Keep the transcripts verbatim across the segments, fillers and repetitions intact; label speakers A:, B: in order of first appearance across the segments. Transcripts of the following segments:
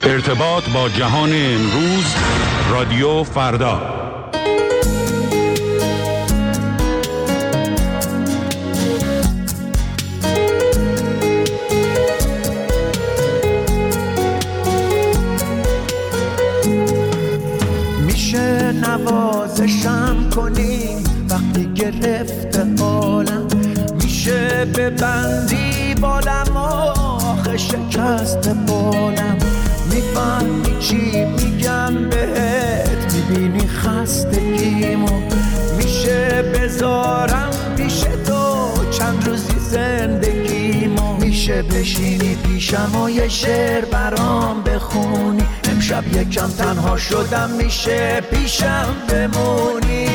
A: ارتباط با جهان امروز، رادیو فردا.
B: میشه نوازشم کنی وقتی گرفته حالم، میشه ببندی بالم آخه شکست بالم، میفهمی چی میگم بهت، میبینی خستگیمو، میشه بذارم پیش تو چند روزی زندگیمو، میشه بشینی پیشم و یه شعر برام بخونی، امشب یکم تنها شدم میشه پیشم بمونی.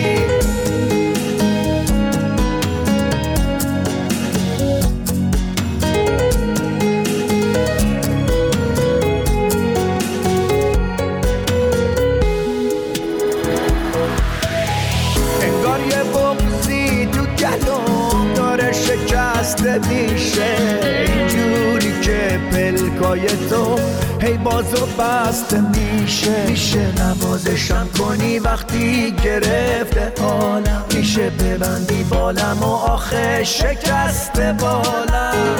B: شکسته میشه اینجوری که پلکای تو هی بازو بسته میشه، میشه نوازشم کنی وقتی گرفته حالم، میشه ببندی بالم و آخه شکسته بالم،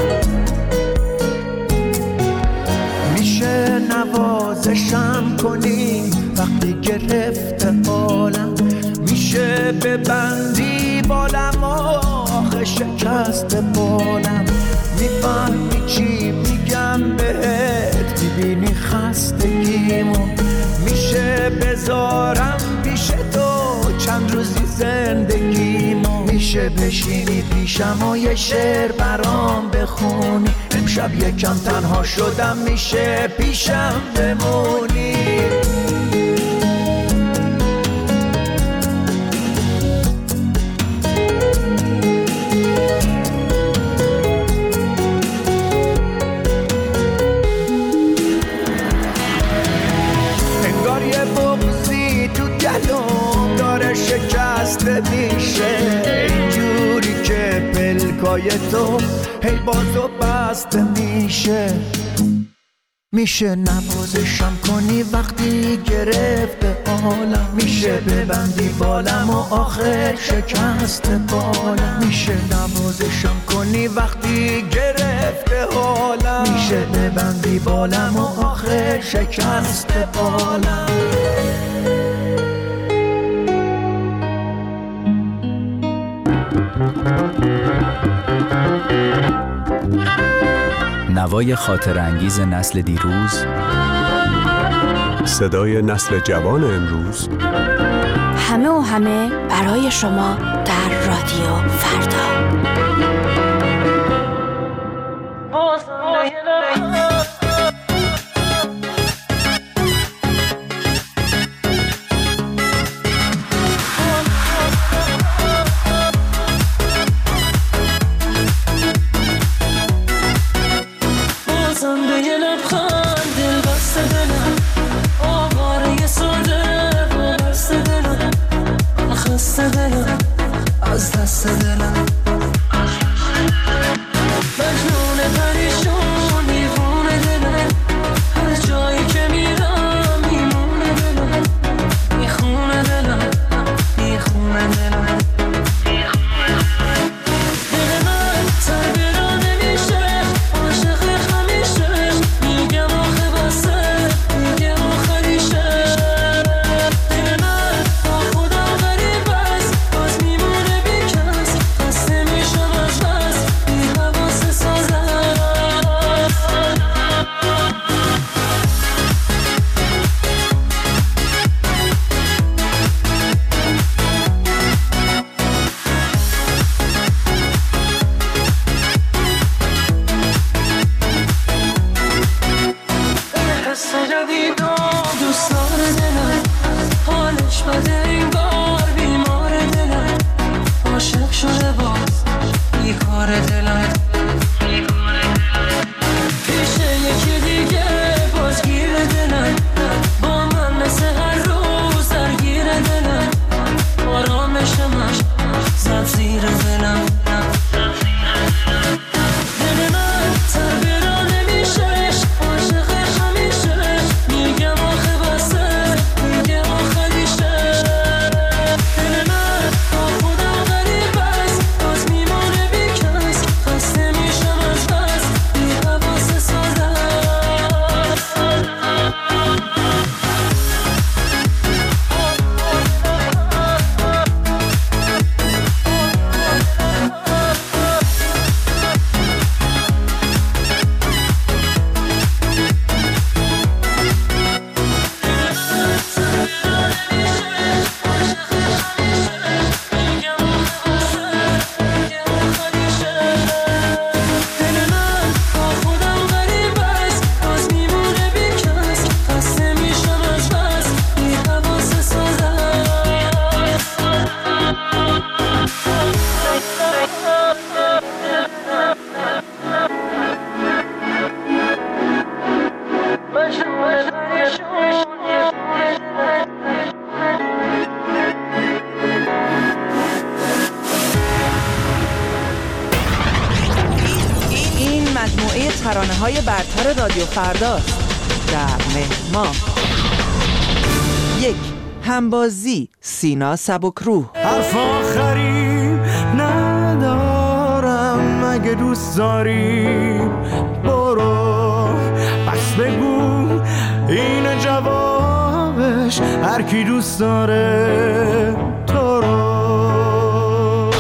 B: میشه نوازشم کنی وقتی گرفته حالم، میشه ببندی بالم و آخه شکست بالم، میفهمی چی میگم بهت، میبینی خستگیمو، میشه بذارم پیش تو چند روزی زندگیمو، میشه بشینی پیشم و یه شعر برام بخونی، امشب یکم تنها شدم میشه پیشم بمونی. شکسته میشه اینجوری که پلکای تو هی بازو بسته میشه، میشه نوازشم کنی وقتی گرفته حالم، میشه ببندی بالم و آخر شکست بالم، میشه نوازشم کنی وقتی گرفته حالم، میشه ببندی بالم و آخر شکست بالم.
C: نوای خاطر انگیز نسل دیروز،
D: صدای نسل جوان امروز،
E: همه و همه برای شما در رادیو فردا.
F: از دست دلم مجنون پریشون دیوونه دلم، هر جایی که میرم میمونه دلم، میخونه دلم میخونه دلم، دل من سر برا نمیشه عاشق همیشه، میگم آخه بسه میگم آخریشه، دل من با خدا غریب است باز میمونه بیکس، خسته
G: برتر رادیو فرداست در مهما. یک، همبازی سینا سبکروح.
B: حرف آخری ندارم، اگه دوست داری برو، بس بگو این جوابش، هر کی دوست داره تو رو.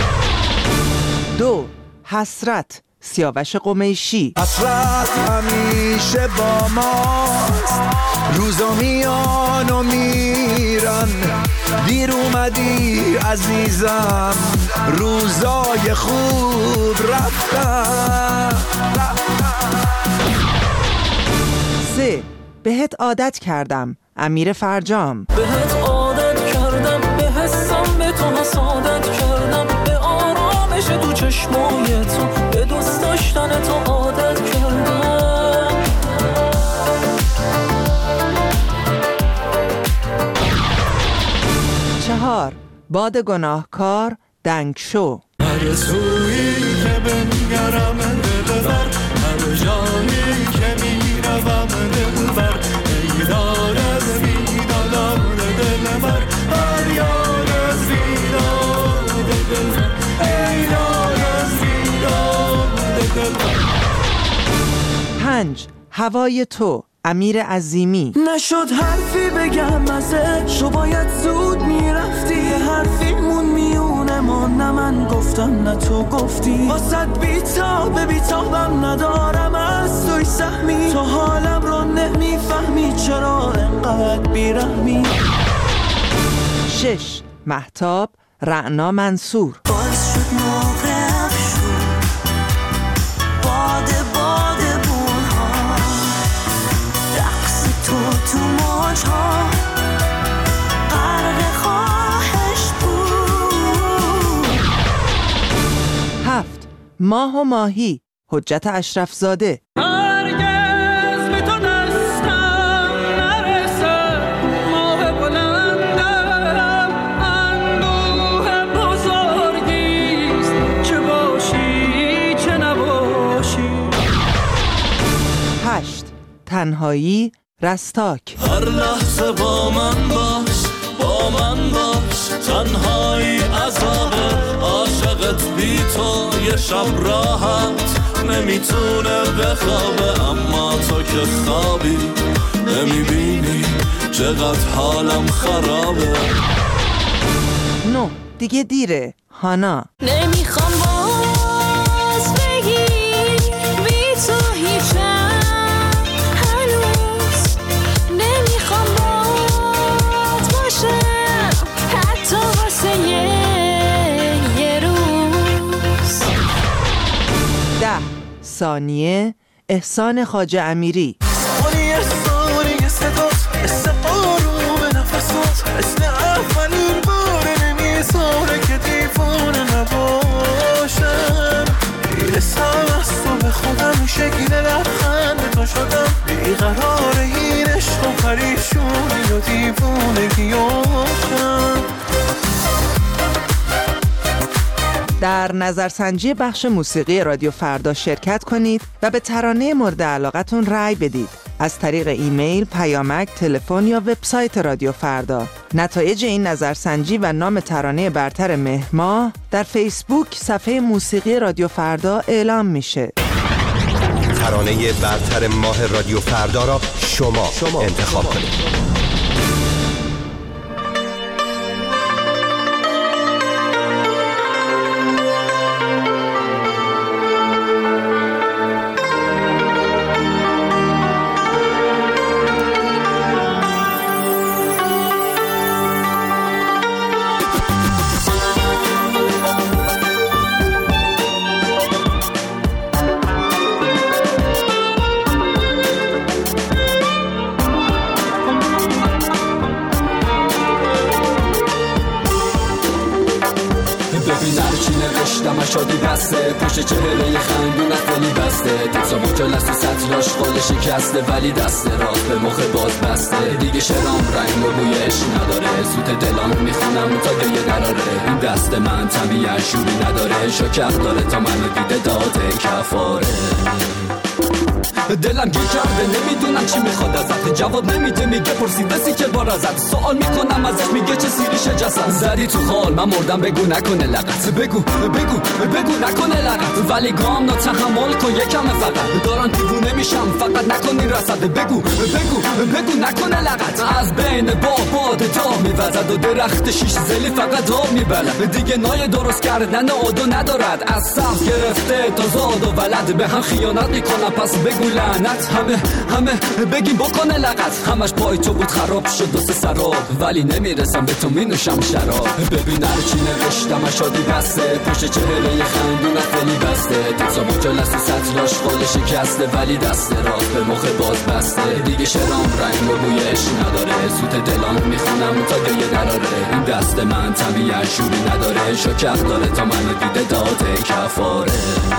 G: دو، حسرت سیاوش قمیشی.
B: حسرت همیشه با ماست، روزا میان و میرن، دیر اومدی عزیزم، روزای خوب رفتن.
G: سه، بهت عادت کردم امیر فرجام.
F: بهت عادت کردم، به حسم به تو حسادت کردم، به آرامش تو چشمای تو، به دوست داشتن تو عادت کردم.
G: چهار، باد گناهکار دنگ شو.
B: هر سویی که بنگرم دلبر، هر جایی که میروم دلبر، ای دار از بیدادار دلبر، هر یار از بیداد دلبر، ای دار از بیداد دلبر.
G: پنج، هوای تو امیر عظیمی.
F: نشد حرفی بگم ازش، تو باید زود میرفتی، حرفی مون میونه ما، نه من گفتم نه تو گفتی، واسد بیتاب بیتابم ندارم از توی سهمی، تو حالم رو نمیفهمی چرا انقدر بیرحمی.
G: شش، مهتاب رعنا منصور.
F: باز شد موقع افشون، باده باده بونها، رقص تو تو موجها، غرق خواهش بود.
G: هفت، ماه و ماهی حجت اشرف زاده.
F: هرگز به تو دستم نرسه، ماه بلندم اندوه بزرگیست، چه باشی چه نباشی.
G: هشت، تنهایی رستاک.
F: هر لحظه با من باش، با من باش، تنهایی عذابه، عاشقت بی تو یه شب راحت نمیتونه بخوابه، اما تو که خوابی نمیبینی چقدر حالم خرابه.
G: نه، دیگه دیره هانا.
F: نمیخوام باز بگی بی تو هیچم، هنوز نمیخوام باز باشم، حتی واسه یه یه روز.
G: ده، ثانیه احسان خواجه امیری.
F: ثانیه ثانیه صدات مثل آروم نفسات، مثل اولین بار نمیذاره که دیوانه نباشم، میرسم از تو به خودم، شکل لبخند تو شدم، بیقرار این عشق و پریشونی و دیوونگیاشم.
G: در نظرسنجی بخش موسیقی رادیو فردا شرکت کنید و به ترانه مورد علاقتون رأی بدید از طریق ایمیل، پیامک، تلفن یا وبسایت رادیو فردا. نتایج این نظرسنجی و نام ترانه برتر مهما در فیسبوک صفحه موسیقی رادیو فردا اعلام میشه.
H: ترانه برتر ماه رادیو فردا را شما, شما انتخاب کنید.
I: شادی بسته پشت چهره خندونت دلی بسته، تیپسا بوتل است و سطل آشغال شکسته، ولی دست راست به مخ باز بسته. دیگه شرام رنگ و بویش نداره، سوت دلام میخونم تا گریه دراره. این دست من طبیعت شوری نداره، شکر داره تا منو دیده داده کفاره. دلم گیر کرده نمیدونم چی میخواد ازت، جواب نمیده میگه پرسیدسی که بار ازت، سوال میکنم ازش میگه چه سیریشه جسد، زدی تو خال من مردم بگو نکنه لغت، بگو بگو بگو نکنه لغت، ولی گام نا تحمل کن یکم فقط، دارم دیوونه میشم فقط نکنی رسد، بگو بگو بگو نکنه لغت، از بین باباد تا میوزد و درخت شیش زلی فقط آب میبلد، دیگه نای درست کردن آدو ندارد، از سبز گرفته تا زاد و ولد، به هم خیانت میکنم پس بگو لعنت، همه همه بگیم بکنه لغت، همش پای تو بود خراب شد و سه سراب، ولی نمیرسم به تو مینوشم شراب، ببین هر چی نوشتم شادی بسته، پشت چهره خندون خیلی بسته، تکسا مجلس و سطلاش خال شکسته، ولی دست راست به مخ باز بسته، دیگه شرام رنگ و بویش نداره، سوت دلان میخونم تا دیگه دراره، این دست من طبیعت شوری نداره، شکر داره تا منو دیده داده کفاره.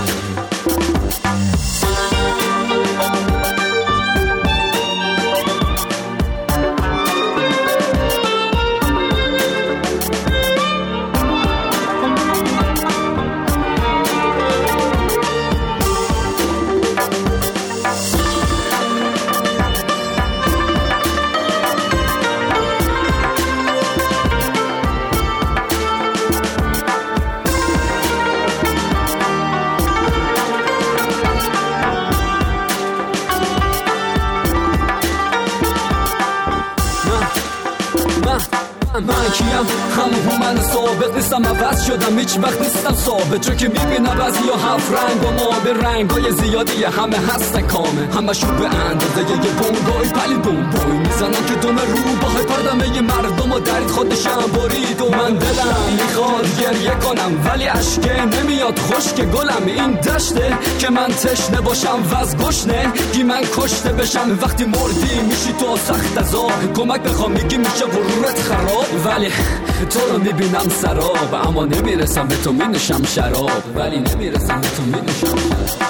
I: من کیم همون من ثابت نیستم، عوض شدم هیچ وقت نیستم ثابت، چون که میبینم بعضی ها هفت رنگ و ما به رنگای زیادی همه هستن کامه، همه شو به اندازه یه بونگای پلید بونبوی میزنن که دوم رو باهای پردمه یه مردم و درید خودشم برید، و من دلم میخواد گریه کنم ولی عشقه نمیاد خشک گلم، این دشته که من تشنه باشم وز گشنه گی من کشته بشم، وقتی مردی میشی تو سخت عذاب، کمک بخوام میگی میشه غرورت خراب، ولی تو رو میبینم سراب، اما نمیرسم به تو مینوشم شراب، ولی نمیرسم به تو مینوشم شراب.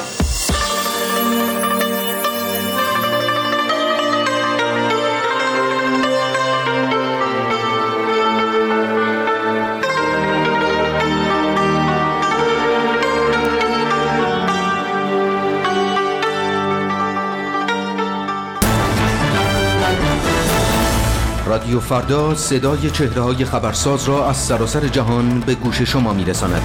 J: رادیو فردا صدای چهره‌های خبرساز را از سراسر جهان به گوش شما می‌رساند.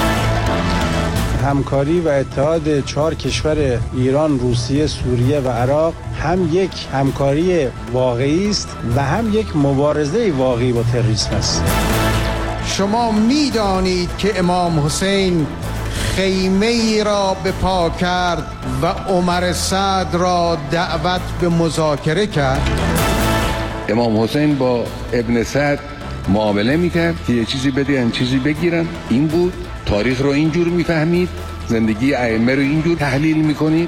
K: همکاری و اتحاد چهار کشور ایران، روسیه، سوریه و عراق هم یک همکاری واقعی است و هم یک مبارزه واقعی با تروریسم است.
L: شما می‌دانید که امام حسین خیمه ای را به پا کرد و عمر سعد را دعوت به مذاکره کرد.
M: امام حسین با ابن سعد معامله میکرد که یه چیزی بدهن چیزی بگیرن، این بود. تاریخ رو اینجور میفهمید، زندگی ائمه رو اینجور تحلیل میکنید.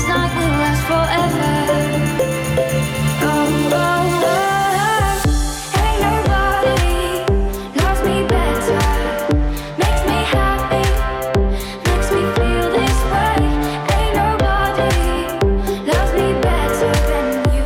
N: this night will last forever. Oh, oh, oh. Ain't nobody loves me better. Makes me happy, makes me feel this way. Ain't nobody loves me better than you.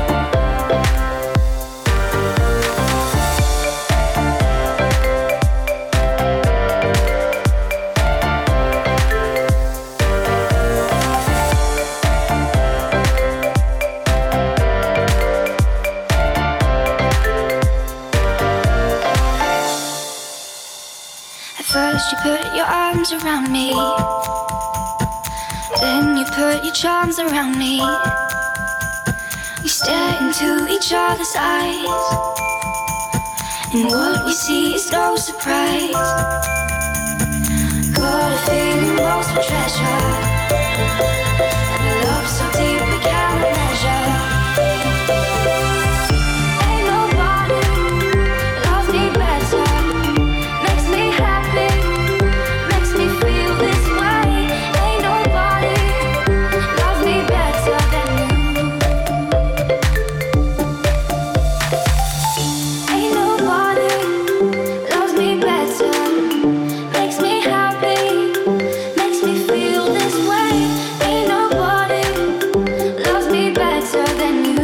N: First you put your arms around me, then you put your charms around me. We stare into each other's eyes, and what we see is no surprise. Got a feeling lost for treasure, and a love so deep we can't measure. Ain't nobody loves me better. Makes me happy, makes me feel this way. Ain't nobody loves me better than you. Ain't nobody loves me better. Makes me happy, makes me feel this way. Ain't nobody loves me better than you.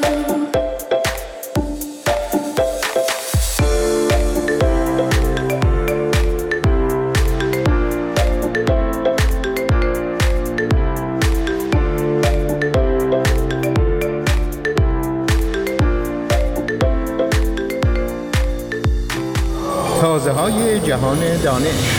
J: تازه های جهان دانش.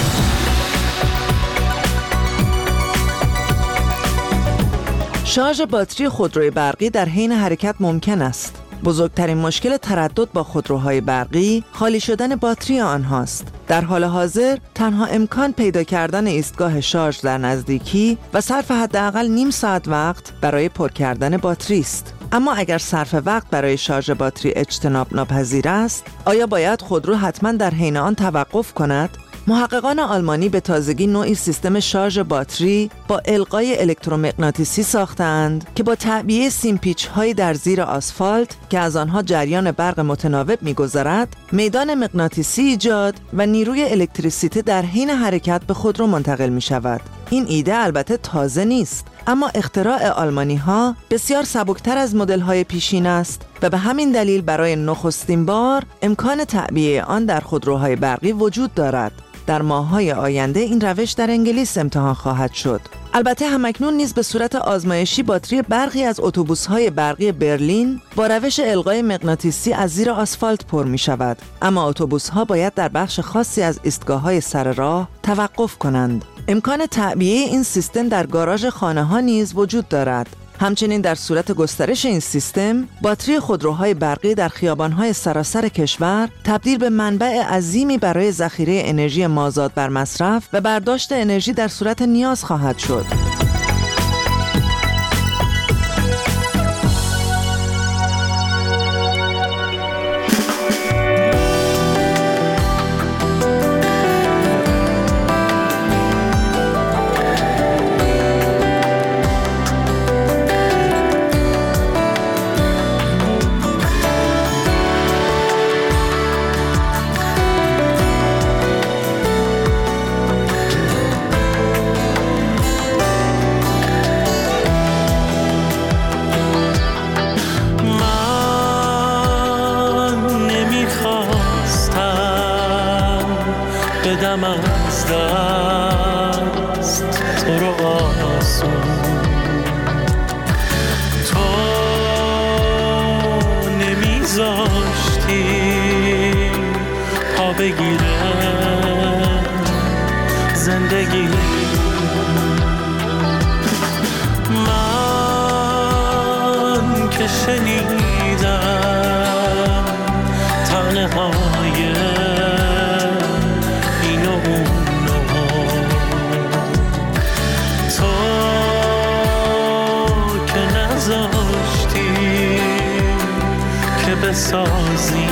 G: شارژ باتری خودروی برقی در حین حرکت ممکن است. بزرگترین مشکل تردد با خودروهای برقی خالی شدن باتری آنهاست. در حال حاضر تنها امکان پیدا کردن ایستگاه شارژ در نزدیکی و صرف حداقل نیم ساعت وقت برای پر کردن باتری است. اما اگر صرف وقت برای شارژ باتری اجتناب ناپذیر است، آیا باید خودرو حتما در حین آن توقف کند؟ محققان آلمانی به تازگی نوعی سیستم شارژ باتری با القای الکترومغناطیسی ساختند که با تعبیه سیمپیچ‌هایی در زیر آسفالت که از آنها جریان برق متناوب می‌گذرد، میدان مغناطیسی ایجاد و نیروی الکتریسیته در حین حرکت به خودرو منتقل می‌شود. این ایده البته تازه نیست، اما اختراع آلمانی‌ها بسیار سبکتر از مدل‌های پیشین است و به همین دلیل برای نخستین بار امکان تعبیه آن در خودروهای برقی وجود دارد. در ماه‌های آینده این روش در انگلیس امتحان خواهد شد. البته همکنون نیز به صورت آزمایشی باتری برقی از اتوبوس‌های برقی برلین با روش القای مغناطیسی از زیر آسفالت پر می‌شود، اما اتوبوس‌ها باید در بخش خاصی از ایستگاه‌های سر راه توقف کنند. امکان تعبیه این سیستم در گاراژ خانه‌ها نیز وجود دارد. همچنین در صورت گسترش این سیستم، باتری خودروهای برقی در خیابان‌های سراسر کشور تبدیل به منبع عظیمی برای ذخیره انرژی مازاد بر مصرف و برداشت انرژی در صورت نیاز خواهد شد.
B: بدم از دست تو رو آسون، تو نمیذاشتی پا بگیره زندگی. من که شنیدم تنه های این و اونو، تو که نذاشتی که بسازی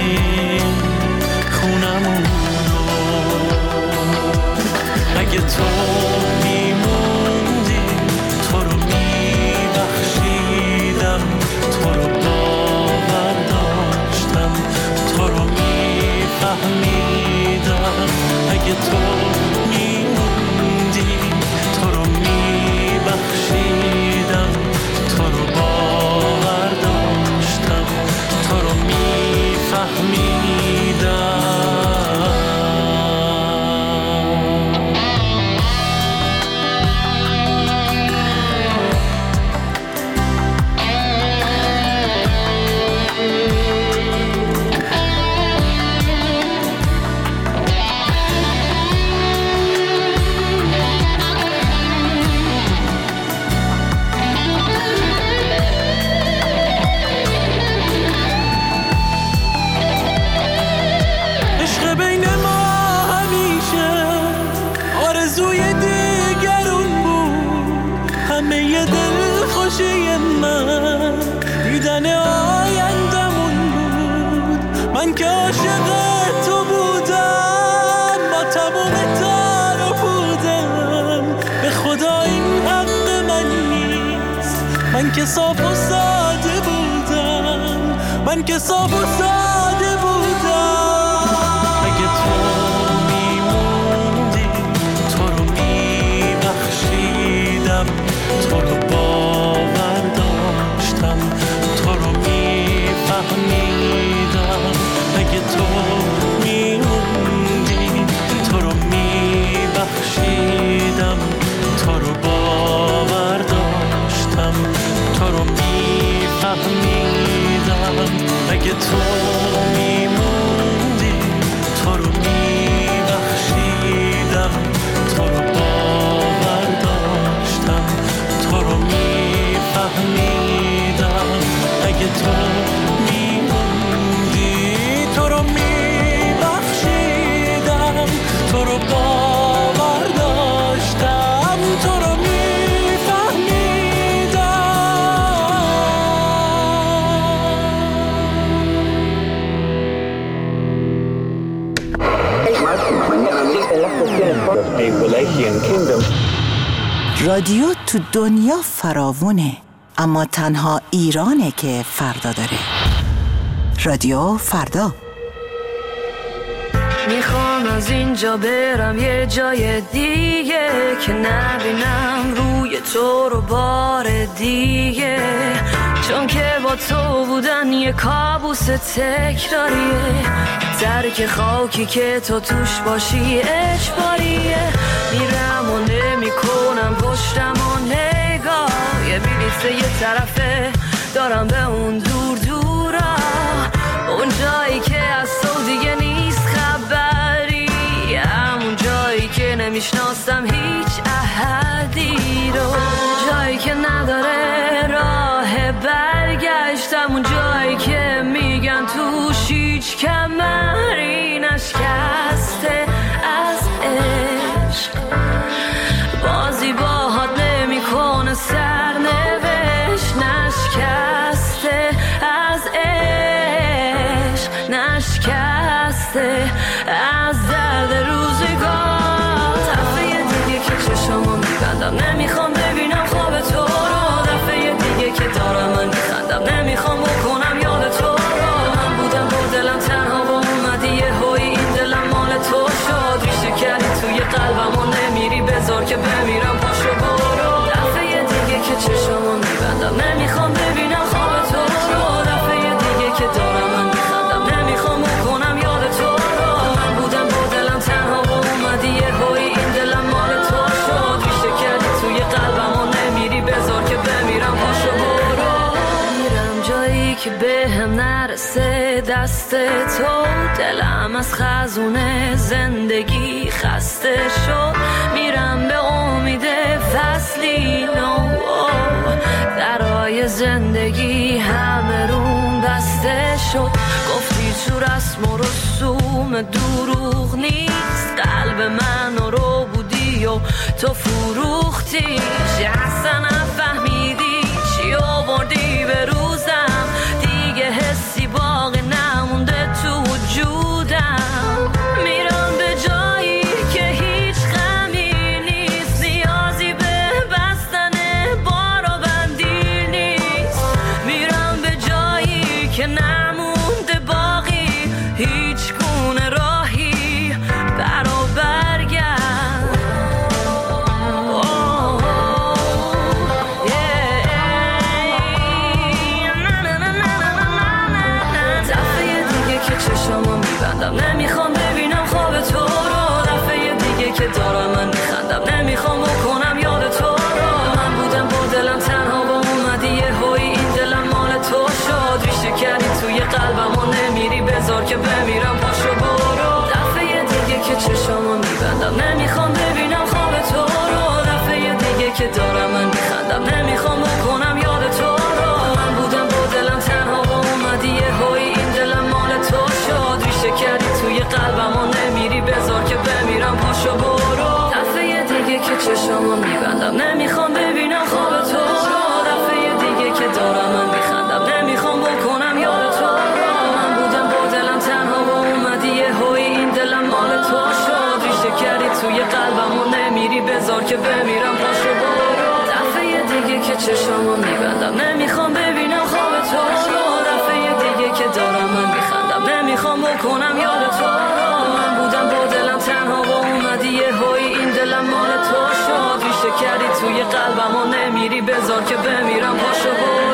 B: خونمونو. اگه تو میموندی تو رو می من که عاشق تو بودم با تموم تار و بودم به خدا این حق من نیست من که صاف و ساده بودم من که صاف و ساده بودم اگه تو میموندی تو رو میبخشیدم تو رو باور داشتم تو رو میفهمیدم اگه تو میموندی تو رو میبخشیدم تو رو باور داشتم تو رو میفهمیدم اگه تو میموندی تو رو میبخشیدم تو رو باور داشتم تو رو میفهمیدم اگه تو میموندی تو رو میبخشیدم تو رو باور داشتم تو رو
O: رادیو تو دنیا فراوونه اما تنها ایرانه که فردا داره. رادیو فردا.
P: میخوام از اینجا برم یه جای دیگه که نبینم روی تو رو بار دیگه چون که با تو بودن یه کابوس تکراریه درک خاکی که تو توش باشی اجباریه میرم و نمی کنم پشتم و نگاه یه بلیت یه طرفه دارم به اون دور دورا اون جایی که از تو دیگه نیست خبری همون جایی که نمیشناسم هیچ احدی رو جایی که نداره راه برگشت همون جایی که میگن توش هیچ کمری نشکسته از عشق بازی باهات نمی کنه سرنوشت نشکسته از عشق نشکسته از درد روزگار دفعه دیگه که چشمو میبندم نمیخوام ببینم خواب تو رو دفعه دیگه که دارم من میخندم نمیخوام بکنم یاد تو رو من بودم با دلم تنها و اومدی یه هوی این دلم مال تو شد ریشه کردی توی قلبم و نمیری بذار که بمیرم پاشو برو دفعه دیگه که چشمو میبندم نمیخوام ببینم خواب تو رو دفعه دیگه که دارم من میخندم نمیخوام بکنم یاد تو رو من بودم با دلم تنها و اومدی یه هوی این دلم مال تو شد ریشه کردی توی قلبم و نمیری بذار که بمیرم پاشو برو میرم جایی که به هم نرسه دست تو دلم از خزونه زندگی خسته شد میرم به امید فصلی نو درای زندگی همه روم بسته شد گفتی تو رسم و رسوم دروغ نیست قلب من رو بودی و تو فروختی اصلا نفهمیدی چی آوردی به روزم دیگه حسی باقی نمونده تو وجودم میرم به جایی که هیچ غمی نیست نیازی به بستن بار و بندی نیست میرم به جایی که نمونده باقی هیچ گونه راهی برا برگرد نمیخوام ببینم خواب تو رو دفعه دیگه که دارم من میخندم نمیخوام بکنم یاد تو رو من بودم با دلم تنها و اومدی یه هوی این دلم مال تو شد ریشه کردی توی قلبم و نمیری بذار که بمیرم پاشو برو دفعه دیگه که چشمو میبندم نمیخوام ببینم خواب تو رو دفعه دیگه که دارم من میخندم نمیخوام بکنم یاد تو رو من بودم با دلم تنها و اومدی یه هوی این دلم مال تو شد ریشه کردی توی قلبم و نمیری بذار که بمیرم پاشو برو دفعه دیگه که چشمو میبندم نمیخوام ببینم خواب تو رو دفعه دیگه که دارم من میخندم نمیخوام بکنم یاد تو رو من بودم با دلم بذار که بمیرم پاشو برو. دفعه دیگه که چشمو میبندم نمیخوام ببینم خواب تو رو. دفعه دیگه که دارم من میخندم نمیخوام بکنم یاد تو رو. من بودم با دلم تنها و اومدی یه هوی این دلم مال تو شد. ریشه کردی توی قلبم و نمیری بذار که بمیرم پاشو برو.